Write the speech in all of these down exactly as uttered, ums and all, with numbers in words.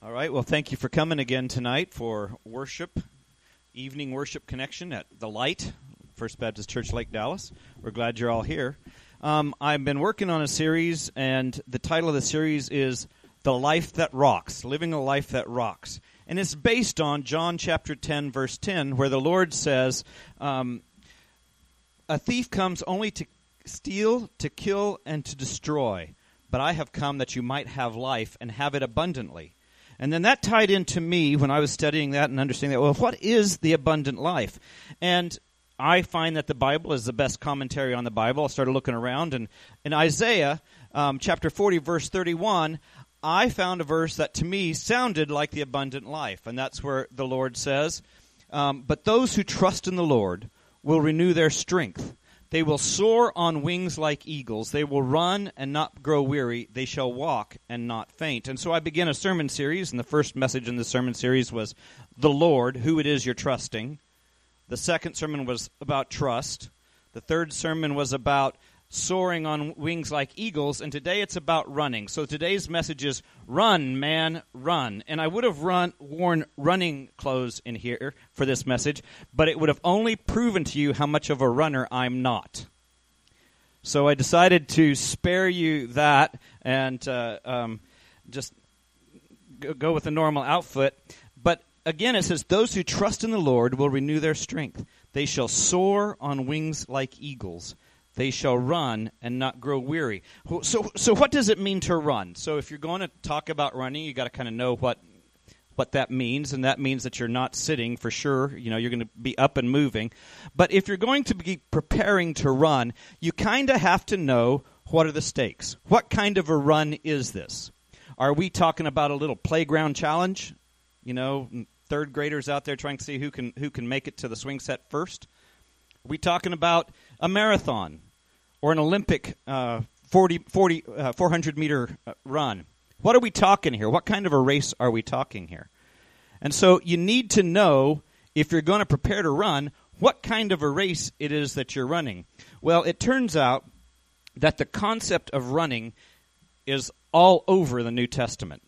All right, well, thank you for coming again tonight for worship, evening worship connection at The Light, First Baptist Church, Lake Dallas. We're glad you're all here. Um, I've been working on a series, and the title of the series is The Life That Rocks, Living a Life That Rocks. And it's based on John chapter ten, verse ten, where the Lord says, um, a thief comes only to steal, to kill, and to destroy, but I have come that you might have life and have it abundantly. And then that tied into me when I was studying that and understanding that, well, what is the abundant life? And I find that the Bible is the best commentary on the Bible. I started looking around, and in Isaiah um, chapter forty, verse thirty-one, I found a verse that to me sounded like the abundant life. And that's where the Lord says, um, but those who trust in the Lord will renew their strength. They will soar on wings like eagles. They will run and not grow weary. They shall walk and not faint. And so I began a sermon series, and the first message in the sermon series was the Lord, who it is you're trusting. The second sermon was about trust. The third sermon was about soaring on wings like eagles, and today it's about running. So today's message is run, man, run. And I would have run, worn running clothes in here for this message, but it would have only proven to you how much of a runner I'm not. So I decided to spare you that and uh, um, just go with the normal outfit. But again, it says, those who trust in the Lord will renew their strength. They shall soar on wings like eagles. They shall run and not grow weary. So so what does it mean to run? So if you're going to talk about running, you got to kind of know what what that means, and that means that you're not sitting for sure. You know, you're going to be up and moving. But if you're going to be preparing to run, you kind of have to know what are the stakes. What kind of a run is this? Are we talking about a little playground challenge? You know, third graders out there trying to see who can who can make it to the swing set first? Are we talking about a marathon or an Olympic uh, forty, forty, uh, four hundred meter uh, run? What are we talking here? What kind of a race are we talking here? And so you need to know, if you're going to prepare to run, what kind of a race it is that you're running. Well, it turns out that the concept of running is all over the New Testament.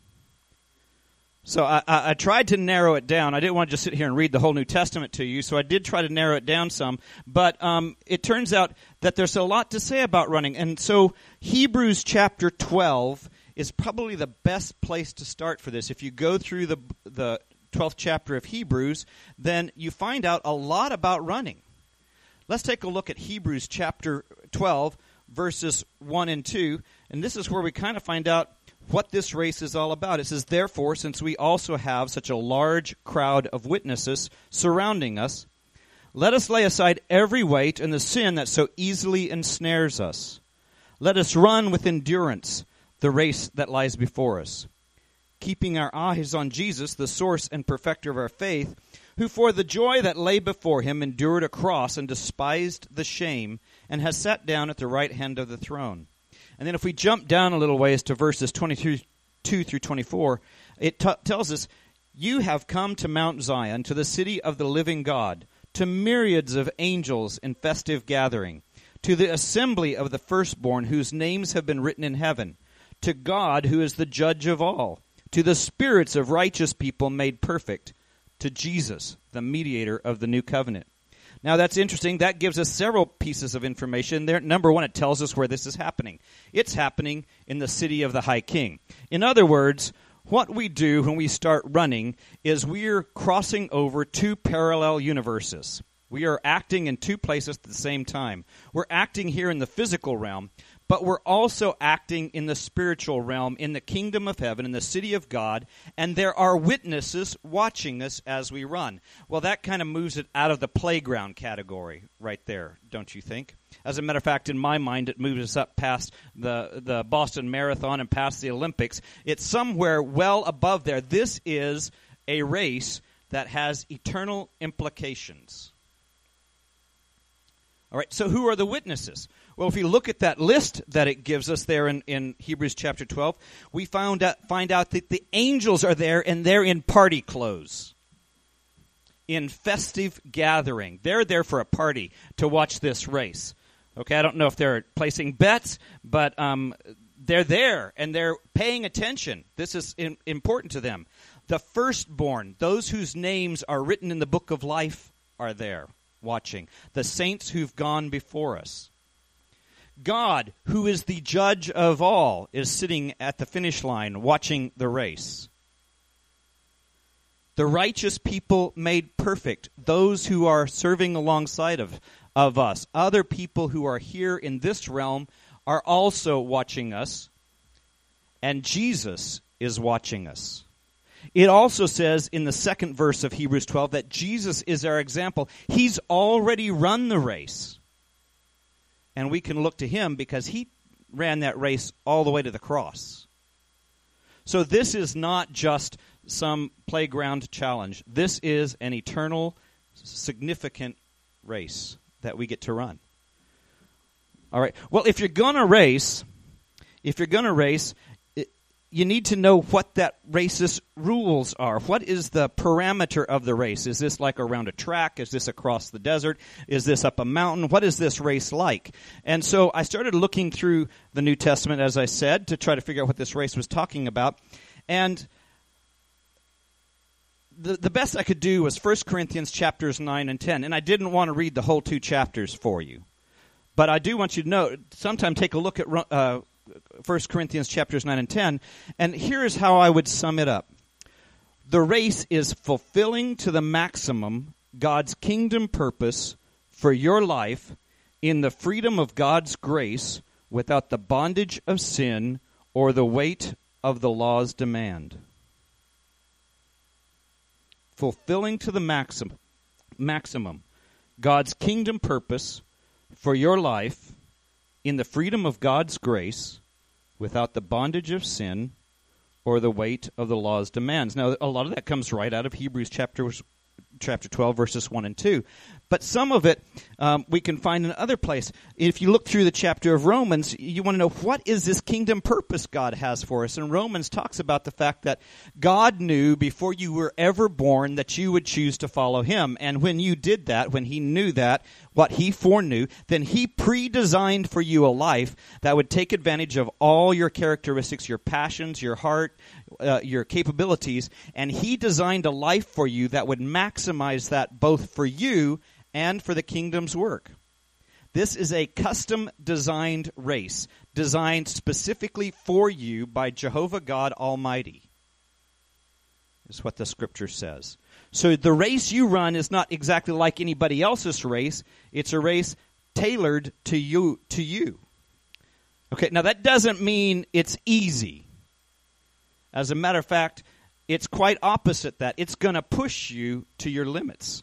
So I, I, I tried to narrow it down. I didn't want to just sit here and read the whole New Testament to you, so I did try to narrow it down some. But um, it turns out that there's a lot to say about running. And so Hebrews chapter twelve is probably the best place to start for this. If you go through the the twelfth chapter of Hebrews, then you find out a lot about running. Let's take a look at Hebrews chapter twelve, verses one and two. And this is where we kind of find out what this race is all about. It says, therefore, since we also have such a large crowd of witnesses surrounding us, let us lay aside every weight and the sin that so easily ensnares us. Let us run with endurance the race that lies before us, keeping our eyes on Jesus, the source and perfecter of our faith, who for the joy that lay before him endured a cross and despised the shame, and has sat down at the right hand of the throne. And then if we jump down a little ways to verses twenty-two through twenty-four, it t- tells us, you have come to Mount Zion, to the city of the living God, to myriads of angels in festive gathering, to the assembly of the firstborn whose names have been written in heaven, to God who is the judge of all, to the spirits of righteous people made perfect, to Jesus, the mediator of the new covenant. Now, that's interesting. That gives us several pieces of information there. Number one, it tells us where this is happening. It's happening in the city of the High King. In other words, what we do when we start running is we're crossing over two parallel universes. We are acting in two places at the same time. We're acting here in the physical realm, but we're also acting in the spiritual realm, in the kingdom of heaven, in the city of God, and there are witnesses watching us as we run. Well, that kind of moves it out of the playground category right there, don't you think? As a matter of fact, in my mind, it moves us up past the, the Boston Marathon and past the Olympics. It's somewhere well above there. This is a race that has eternal implications. All right, so who are the witnesses? Well, if you look at that list that it gives us there in, in Hebrews chapter twelve, we found out, find out that the angels are there, and they're in party clothes, in festive gathering. They're there for a party to watch this race. Okay, I don't know if they're placing bets, but um, they're there, and they're paying attention. This is in, important to them. The firstborn, those whose names are written in the book of life, are there watching. The saints who've gone before us. God, who is the judge of all, is sitting at the finish line watching the race. The righteous people made perfect, those who are serving alongside of, of us. Other people who are here in this realm are also watching us, and Jesus is watching us. It also says in the second verse of Hebrews twelve that Jesus is our example. He's already run the race. And we can look to him because he ran that race all the way to the cross. So this is not just some playground challenge. This is an eternal, significant race that we get to run. All right. Well, if you're going to race, if you're going to race, you need to know what that race's rules are. What is the parameter of the race? Is this like around a track? Is this across the desert? Is this up a mountain? What is this race like? And so I started looking through the New Testament, as I said, to try to figure out what this race was talking about. And the, the best I could do was First Corinthians chapters nine and ten. And I didn't want to read the whole two chapters for you. But I do want you to know, sometime take a look at uh, First Corinthians chapters nine and ten, and here's how I would sum it up. The race is fulfilling to the maximum God's kingdom purpose for your life in the freedom of God's grace without the bondage of sin or the weight of the law's demand. Fulfilling to the maximum, maximum God's kingdom purpose for your life in the freedom of God's grace, without the bondage of sin or the weight of the law's demands. Now, a lot of that comes right out of Hebrews chapter, chapter twelve, verses one and two. But some of it um, we can find in other place. If you look through the chapter of Romans, you want to know, what is this kingdom purpose God has for us? And Romans talks about the fact that God knew before you were ever born that you would choose to follow him. And when you did that, when he knew that, what he foreknew, then he pre-designed for you a life that would take advantage of all your characteristics, your passions, your heart, uh, your capabilities, and he designed a life for you that would maximize that both for you and for the kingdom's work. This is a custom-designed race, designed specifically for you by Jehovah God Almighty, is what the scripture says. So the race you run is not exactly like anybody else's race. It's a race tailored to you. To you. Okay, now that doesn't mean it's easy. As a matter of fact, it's quite opposite that. It's going to push you to your limits.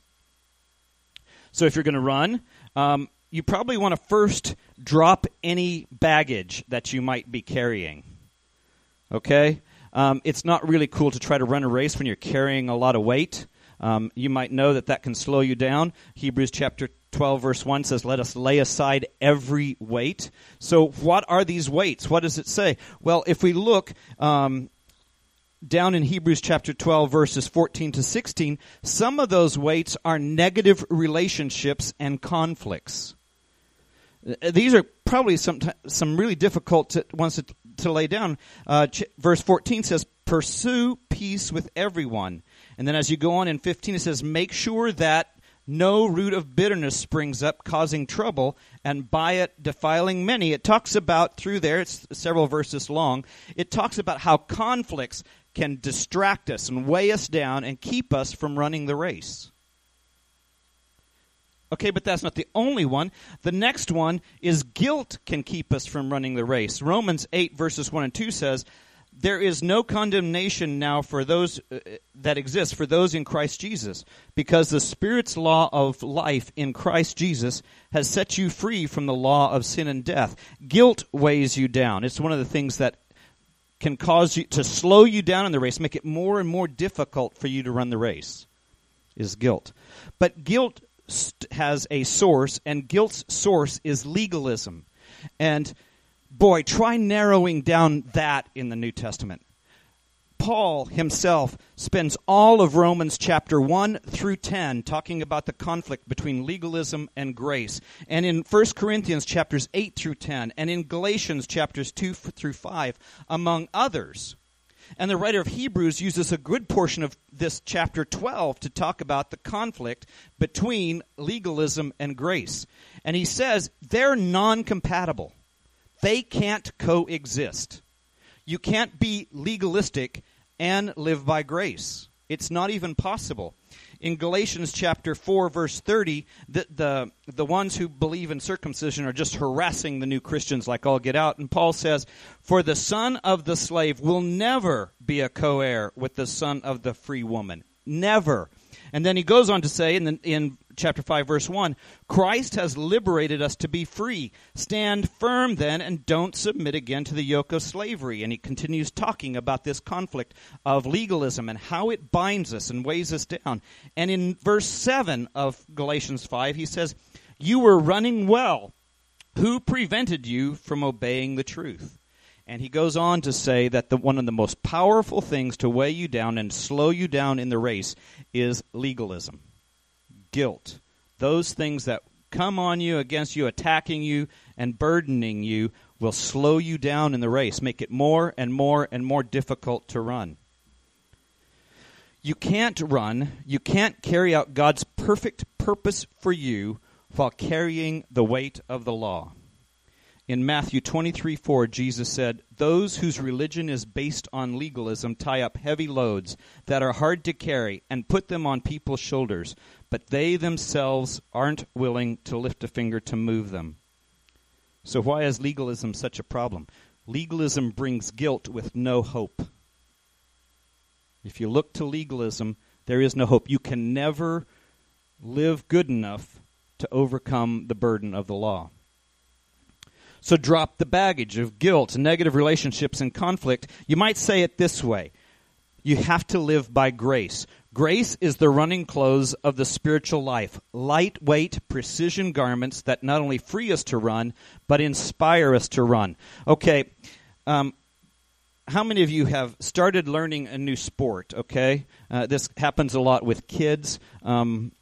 So if you're going to run, um, you probably want to first drop any baggage that you might be carrying. Okay? Um, it's not really cool to try to run a race when you're carrying a lot of weight. Um, you might know that that can slow you down. Hebrews chapter twelve, verse one says, let us lay aside every weight. So what are these weights? What does it say? Well, if we look um, down in Hebrews chapter twelve, verses fourteen to sixteen, some of those weights are negative relationships and conflicts. These are probably some some really difficult to, ones to, to lay down. Uh, ch- verse fourteen says, pursue peace with everyone. And then as you go on in fifteen, it says, make sure that no root of bitterness springs up, causing trouble, and by it defiling many. It talks about, through there, it's several verses long, it talks about how conflicts can distract us and weigh us down and keep us from running the race. Okay, but that's not the only one. The next one is guilt can keep us from running the race. Romans eight, verses one and two says, there is no condemnation now for those uh, that exist, for those in Christ Jesus, because the Spirit's law of life in Christ Jesus has set you free from the law of sin and death. Guilt weighs you down. It's one of the things that can cause you to slow you down in the race, make it more and more difficult for you to run the race, is guilt. But guilt st- has a source, and guilt's source is legalism. And boy, try narrowing down that in the New Testament. Paul himself spends all of Romans chapter one through ten talking about the conflict between legalism and grace. And in First Corinthians chapters eight through ten, and in Galatians chapters two through five, among others. And the writer of Hebrews uses a good portion of this chapter twelve to talk about the conflict between legalism and grace. And he says they're non-compatible. They can't coexist. You can't be legalistic and live by grace. It's not even possible. In Galatians chapter four, verse thirty, the, the, the ones who believe in circumcision are just harassing the new Christians like all get out. And Paul says, "For the son of the slave will never be a co-heir with the son of the free woman." Never. And then he goes on to say in, the, in chapter five, verse one, "Christ has liberated us to be free. Stand firm then and don't submit again to the yoke of slavery." And he continues talking about this conflict of legalism and how it binds us and weighs us down. And in verse seven of Galatians five, he says, "You were running well. Who prevented you from obeying the truth?" And he goes on to say that the, one of the most powerful things to weigh you down and slow you down in the race is legalism, guilt. Those things that come on you, against you, attacking you, and burdening you will slow you down in the race, make it more and more and more difficult to run. You can't run, you can't carry out God's perfect purpose for you while carrying the weight of the law. In Matthew twenty-three four, Jesus said, "Those whose religion is based on legalism tie up heavy loads that are hard to carry and put them on people's shoulders, but they themselves aren't willing to lift a finger to move them." So why is legalism such a problem? Legalism brings guilt with no hope. If you look to legalism, there is no hope. You can never live good enough to overcome the burden of the law. So drop the baggage of guilt, negative relationships, and conflict. You might say it this way. You have to live by grace. Grace is the running clothes of the spiritual life. Lightweight, precision garments that not only free us to run, but inspire us to run. Okay, um, how many of you have started learning a new sport, okay? Uh, this happens a lot with kids. Um,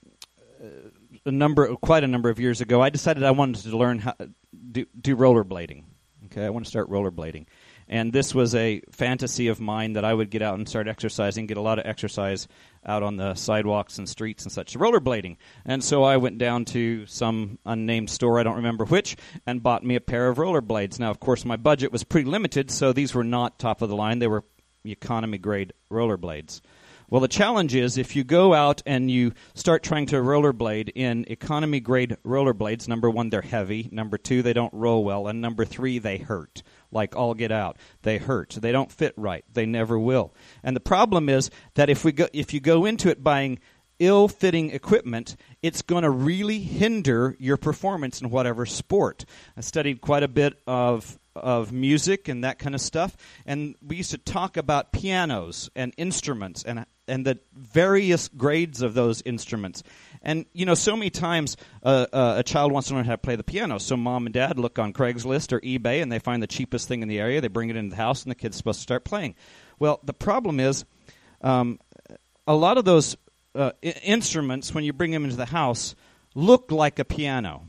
a number, quite a number of years ago, I decided I wanted to learn how do, do rollerblading. Okay, I want to start rollerblading. And this was a fantasy of mine that I would get out and start exercising, get a lot of exercise out on the sidewalks and streets and such, rollerblading. And so I went down to some unnamed store, I don't remember which, and bought me a pair of rollerblades. Now, of course, my budget was pretty limited, so these were not top of the line. They were economy-grade rollerblades. Well, the challenge is if you go out and you start trying to rollerblade in economy-grade rollerblades, number one, they're heavy. Number two, they don't roll well. And number three, they hurt. Like all get out. They hurt. They don't fit right. They never will. And the problem is that if we go, if you go into it buying ill-fitting equipment, it's going to really hinder your performance in whatever sport. I studied quite a bit of of music and that kind of stuff, and we used to talk about pianos and instruments and and the various grades of those instruments. And, you know, so many times uh, uh, a child wants to learn how to play the piano, so mom and dad look on Craigslist or eBay and they find the cheapest thing in the area, they bring it into the house, and the kid's supposed to start playing. Well, the problem is um, a lot of those uh, I- instruments, when you bring them into the house, look like a piano.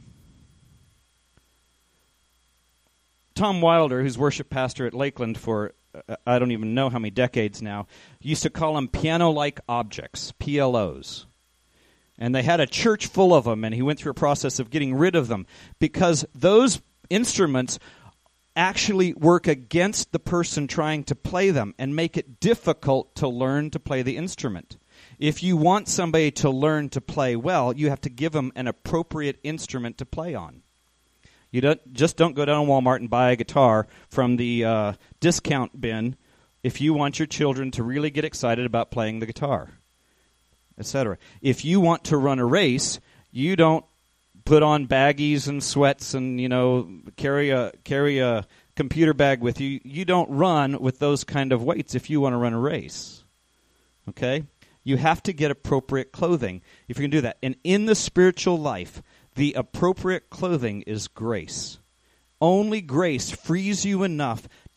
Tom Wilder, who's worship pastor at Lakeland for uh, I don't even know how many decades now, used to call them piano-like objects, P L Os. And they had a church full of them, and he went through a process of getting rid of them because those instruments actually work against the person trying to play them and make it difficult to learn to play the instrument. If you want somebody to learn to play well, you have to give them an appropriate instrument to play on. You don't just don't go down to Walmart and buy a guitar from the uh, discount bin if you want your children to really get excited about playing the guitar, et cetera. If you want to run a race, you don't put on baggies and sweats and, you know, carry a carry a computer bag with you. You don't run with those kind of weights if you want to run a race. Okay? You have to get appropriate clothing if you can do that. And in the spiritual life, the appropriate clothing is grace. Only grace frees you enough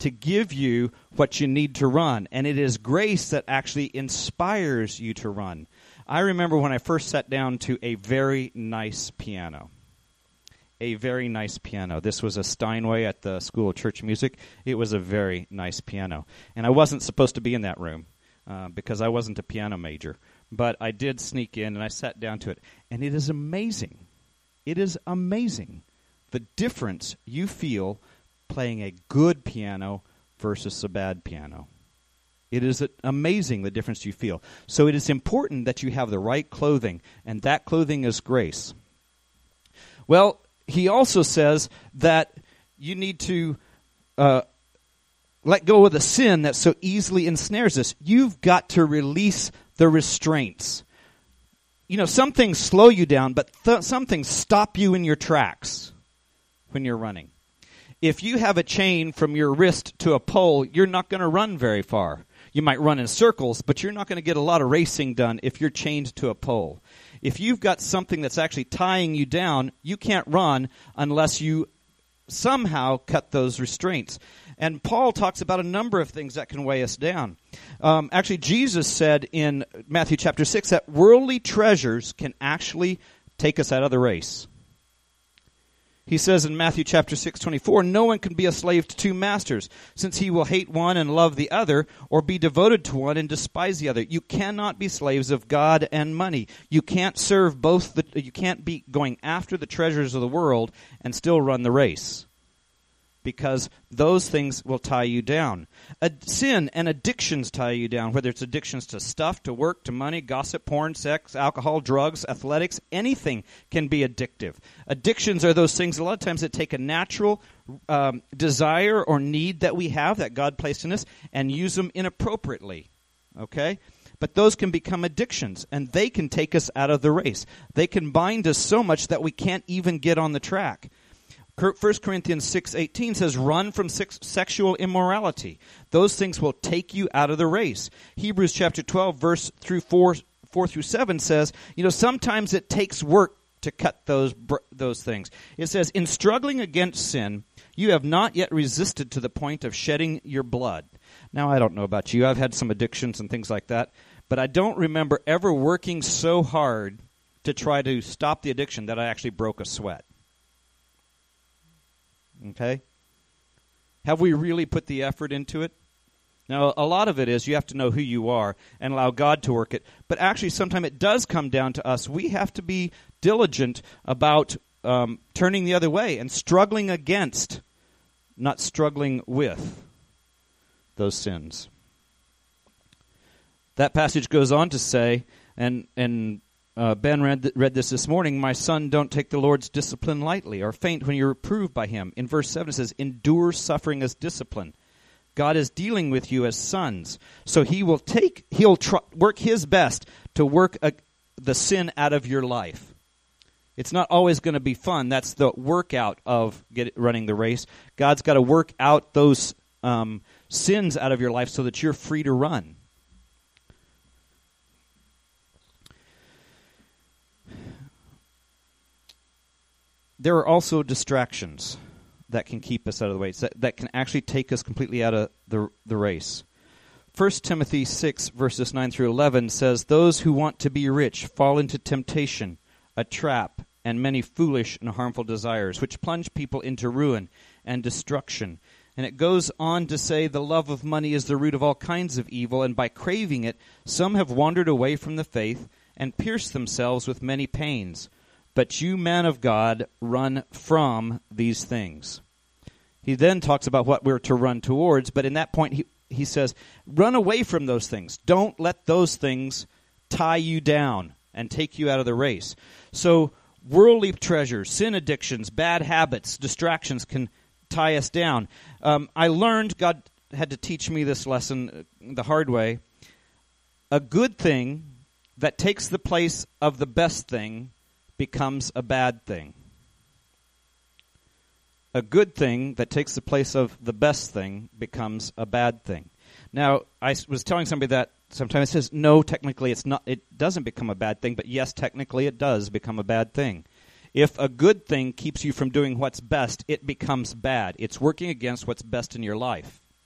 to give you what you need to run. And it is grace that actually inspires you to run. I remember when I first sat down to a very nice piano. A very nice piano. This was a Steinway at the School of Church Music. It was a very nice piano. And I wasn't supposed to be in that room uh, because I wasn't a piano major. But I did sneak in and I sat down to it. And it is amazing. It is amazing the difference you feel playing a good piano versus a bad piano. It is amazing the difference you feel. So it is important that you have the right clothing, and that clothing is grace. Well, he also says that you need to uh, let go of the sin that so easily ensnares us. You've got to release the restraints. You know, some things slow you down, but th- some things stop you in your tracks when you're running. If you have a chain from your wrist to a pole, you're not going to run very far. You might run in circles, but you're not going to get a lot of racing done if you're chained to a pole. If you've got something that's actually tying you down, you can't run unless you somehow cut those restraints. And Paul talks about a number of things that can weigh us down. Um, actually, Jesus said in Matthew chapter six that worldly treasures can actually take us out of the race. He says in Matthew chapter six twenty-four, no one can be a slave to two masters, since he will hate one and love the other, or be devoted to one and despise the other. You cannot be slaves of God and money. You can't serve both. The, you can't be going after the treasures of the world and still run the race, because those things will tie you down. A, sin and addictions tie you down, whether it's addictions to stuff, to work, to money, gossip, porn, sex, alcohol, drugs, athletics, anything can be addictive. Addictions are those things a lot of times that take a natural um, desire or need that we have, that God placed in us, and use them inappropriately, okay? But those can become addictions, and they can take us out of the race. They can bind us so much that we can't even get on the track. First Corinthians six eighteen says, run from sex- sexual immorality. Those things will take you out of the race. Hebrews chapter twelve, verse through four, four through seven says, you know, sometimes it takes work to cut those those things. It says, in struggling against sin, you have not yet resisted to the point of shedding your blood. Now, I don't know about you. I've had some addictions and things like that, but I don't remember ever working so hard to try to stop the addiction that I actually broke a sweat. Okay? Have we really put the effort into it? Now, a lot of it is you have to know who you are and allow God to work it. But actually, sometimes it does come down to us. We have to be diligent about um, turning the other way and struggling against, not struggling with, those sins. That passage goes on to say, and and Uh, Ben read, th- read this this morning, my son, don't take the Lord's discipline lightly or faint when you're reproved by him. In verse seven it says, endure suffering as discipline. God is dealing with you as sons. So he will take, he'll tr- work his best to work a, the sin out of your life. It's not always going to be fun. That's the workout of get, running the race. God's got to work out those um, sins out of your life so that you're free to run. There are also distractions that can keep us out of the race, that, that can actually take us completely out of the, the race. First Timothy six, verses nine through eleven says, those who want to be rich fall into temptation, a trap, and many foolish and harmful desires, which plunge people into ruin and destruction. And it goes on to say, the love of money is the root of all kinds of evil, and by craving it, some have wandered away from the faith and pierced themselves with many pains. But you, man of God, run from these things. He then talks about what we're to run towards, but in that point he, he says, run away from those things. Don't let those things tie you down and take you out of the race. So worldly treasures, sin addictions, bad habits, distractions can tie us down. Um, I learned, God had to teach me this lesson the hard way, a good thing that takes the place of the best thing becomes a bad thing. A good thing that takes the place of the best thing becomes a bad thing. Now, I was telling somebody that sometimes it says, no, technically it's not. It doesn't become a bad thing, but yes, technically it does become a bad thing. If a good thing keeps you from doing what's best, it becomes bad. It's working against what's best in your life.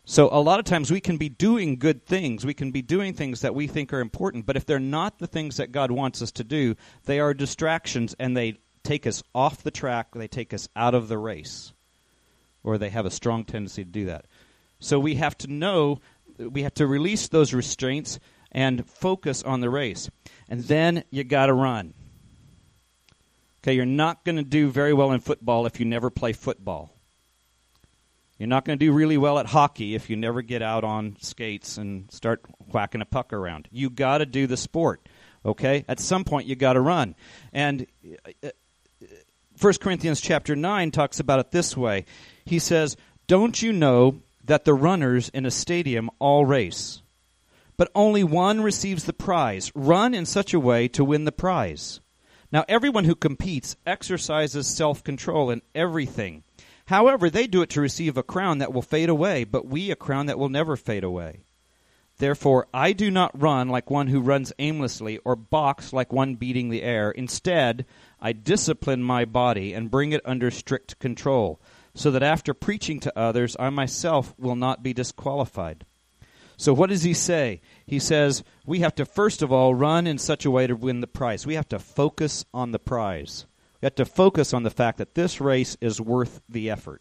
So a lot of times we can be doing good things. We can be doing things that we think are important. But if they're not the things that God wants us to do, they are distractions, and they take us off the track. They take us out of the race. Or they have a strong tendency to do that. So we have to know, we have to release those restraints and focus on the race. And then you got to run. Okay, you're not going to do very well in football if you never play football. You're not going to do really well at hockey if you never get out on skates and start whacking a puck around. You got to do the sport, okay? At some point, you got to run. And First Corinthians chapter nine talks about it this way. He says, "Don't you know that the runners in a stadium all race, but only one receives the prize? Run in such a way to win the prize. Now, everyone who competes exercises self-control in everything. However, they do it to receive a crown that will fade away, but we a crown that will never fade away. Therefore, I do not run like one who runs aimlessly or box like one beating the air. Instead, I discipline my body and bring it under strict control, so that after preaching to others, I myself will not be disqualified." So what does he say? He says we have to first of all run in such a way to win the prize. We have to focus on the prize. We have to focus on the fact that this race is worth the effort.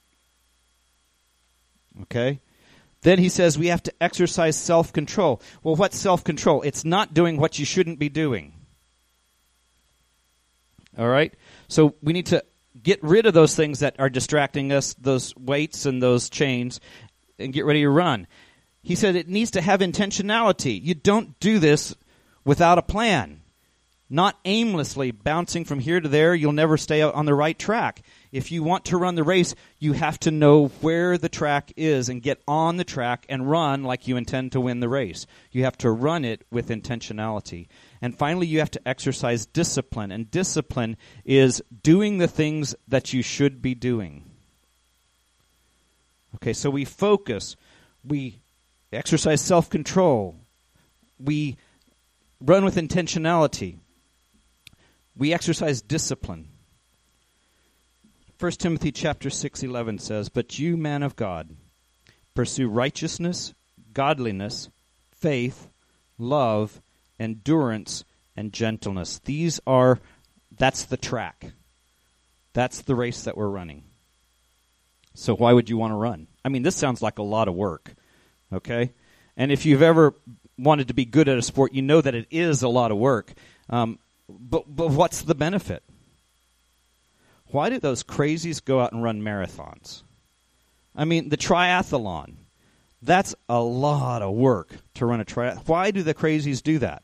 Okay? Then he says we have to exercise self-control. Well, what's self-control? It's not doing what you shouldn't be doing. All right? So we need to get rid of those things that are distracting us, those weights and those chains, and get ready to run. He said it needs to have intentionality. You don't do this without a plan. Not aimlessly bouncing from here to there. You'll never stay on the right track. If you want to run the race, you have to know where the track is and get on the track and run like you intend to win the race. You have to run it with intentionality. And finally, you have to exercise discipline. And discipline is doing the things that you should be doing. Okay, so we focus. We exercise self-control. We run with intentionality. We exercise discipline. First Timothy chapter six eleven says, "But you, man of God, pursue righteousness, godliness, faith, love, endurance, and gentleness." These are, that's the track. That's the race that we're running. So why would you want to run? I mean, this sounds like a lot of work, okay? And if you've ever wanted to be good at a sport, you know that it is a lot of work. Um, but, but what's the benefit? Why do those crazies go out and run marathons? I mean, the triathlon, that's a lot of work to run a triathlon. Why do the crazies do that?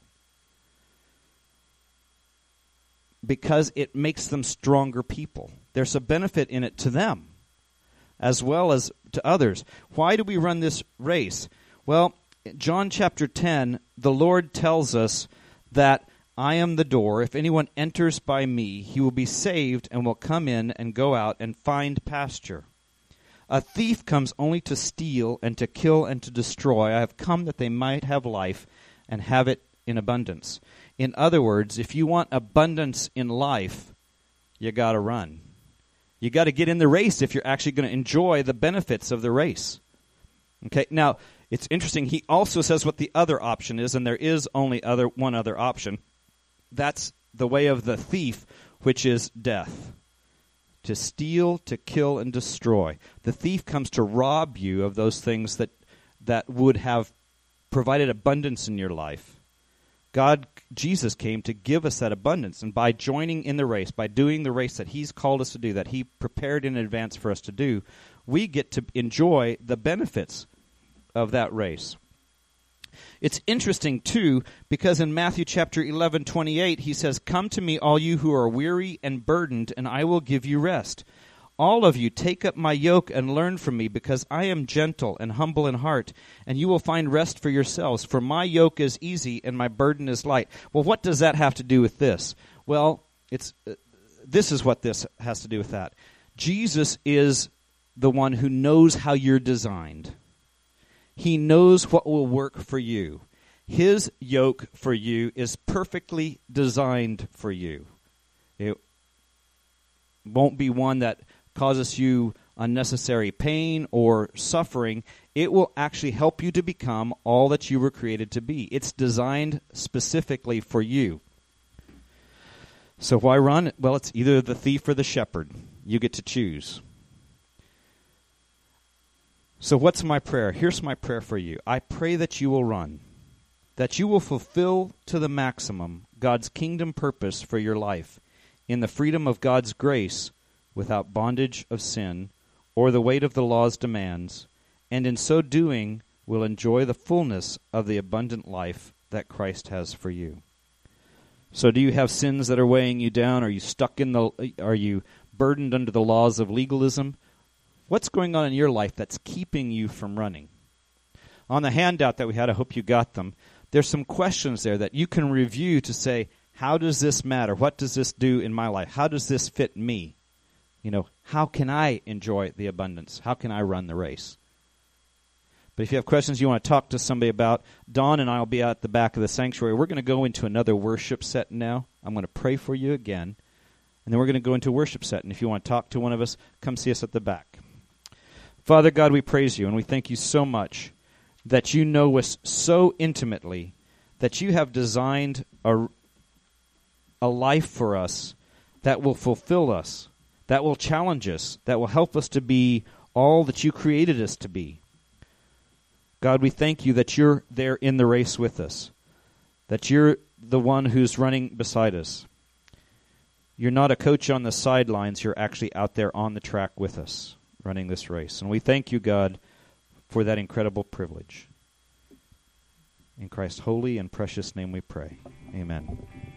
Because it makes them stronger people. There's a benefit in it to them as well as to others. Why do we run this race? Well, John chapter ten, the Lord tells us that I am the door. If anyone enters by me, he will be saved and will come in and go out and find pasture. A thief comes only to steal and to kill and to destroy. I have come that they might have life and have it in abundance. In other words, if you want abundance in life, you got to run. You got to get in the race if you're actually going to enjoy the benefits of the race. Okay, now, it's interesting. He also says what the other option is, and there is only other one other option. That's the way of the thief, which is death. To steal, to kill, and destroy. The thief comes to rob you of those things that, that would have provided abundance in your life. God, Jesus came to give us that abundance, and by joining in the race, by doing the race that he's called us to do, that he prepared in advance for us to do, we get to enjoy the benefits of that race. It's interesting, too, because in Matthew chapter eleven twenty-eight, he says, "Come to me, all you who are weary and burdened, and I will give you rest. All of you, take up my yoke and learn from me, because I am gentle and humble in heart, and you will find rest for yourselves. For my yoke is easy and my burden is light." Well, what does that have to do with this? Well, it's uh, this is what this has to do with that. Jesus is the one who knows how you're designed. He knows what will work for you. His yoke for you is perfectly designed for you. It won't be one that causes you unnecessary pain or suffering. It will actually help you to become all that you were created to be. It's designed specifically for you. So why run? Well, it's either the thief or the shepherd. You get to choose. So what's my prayer? Here's my prayer for you. I pray that you will run, that you will fulfill to the maximum God's kingdom purpose for your life in the freedom of God's grace without bondage of sin or the weight of the law's demands, and in so doing will enjoy the fullness of the abundant life that Christ has for you. So do you have sins that are weighing you down? Are you stuck in the, are you burdened under the laws of legalism? What's going on in your life that's keeping you from running? On the handout that we had, I hope you got them, there's some questions there that you can review to say, how does this matter? What does this do in my life? How does this fit me? You know, how can I enjoy the abundance? How can I run the race? But if you have questions you want to talk to somebody about, Dawn and I will be out the back of the sanctuary. We're going to go into another worship set now. I'm going to pray for you again, and then we're going to go into a worship set. And if you want to talk to one of us, come see us at the back. Father God, we praise you, and we thank you so much that you know us so intimately, that you have designed a, a life for us that will fulfill us, that will challenge us, that will help us to be all that you created us to be. God, we thank you that you're there in the race with us, that you're the one who's running beside us. You're not a coach on the sidelines. You're actually out there on the track with us, running this race. And we thank you, God, for that incredible privilege. In Christ's holy and precious name we pray. Amen.